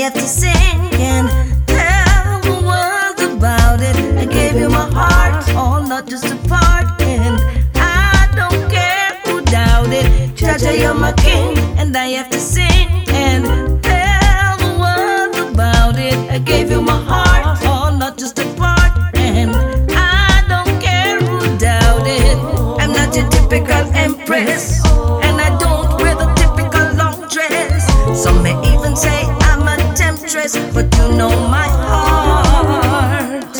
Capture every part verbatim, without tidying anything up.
have to sing and tell the world about it. I gave you my heart, all not just a part, and I don't care who doubt it. Jaja, you're my king, and I have to sing and tell the world about it. I gave you my heart, all not just a part, and I don't care who doubt it. I'm not your typical empress, and I don't wear the typical long dress. Some may even say I'm a temptress, but you know my heart.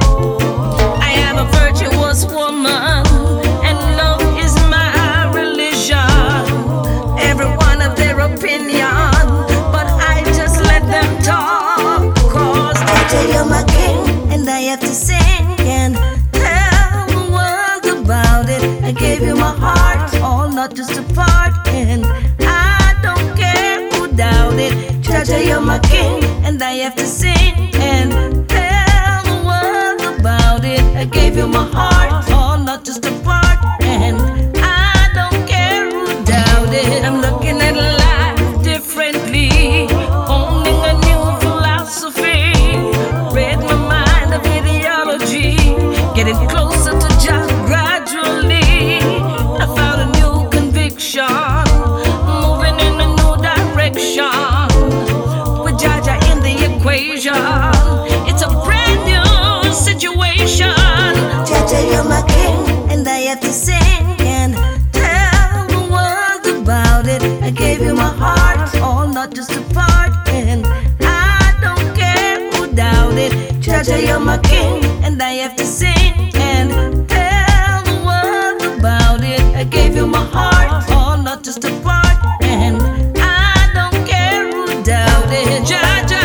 I am a virtuous woman, and love is my religion. Every one of their opinion, but I just let them talk. Cause they say you're my king, and I have to sing and tell the world about it. I gave you my heart, all not just a part, and I don't care who doubt it. Jaja, you're my king, and I have to sing and tell the world about it. I gave you my heart, all not just a part, and I don't care who doubt it. I'm looking at life differently, owning a new philosophy. Read my mind of ideology, getting closer to Jah gradually. I found a new conviction, moving in a new direction. With Jaja in the equation, it's a brand new situation. Jaja, you're my king, and I have to sing and tell the world about it. I gave you my heart, all not just a part, and I don't care who doubt it. Jaja, you're my king, and I have to sing and tell the world about it. I gave you my heart, all not just a part, and I don't care who doubt it. Jaja.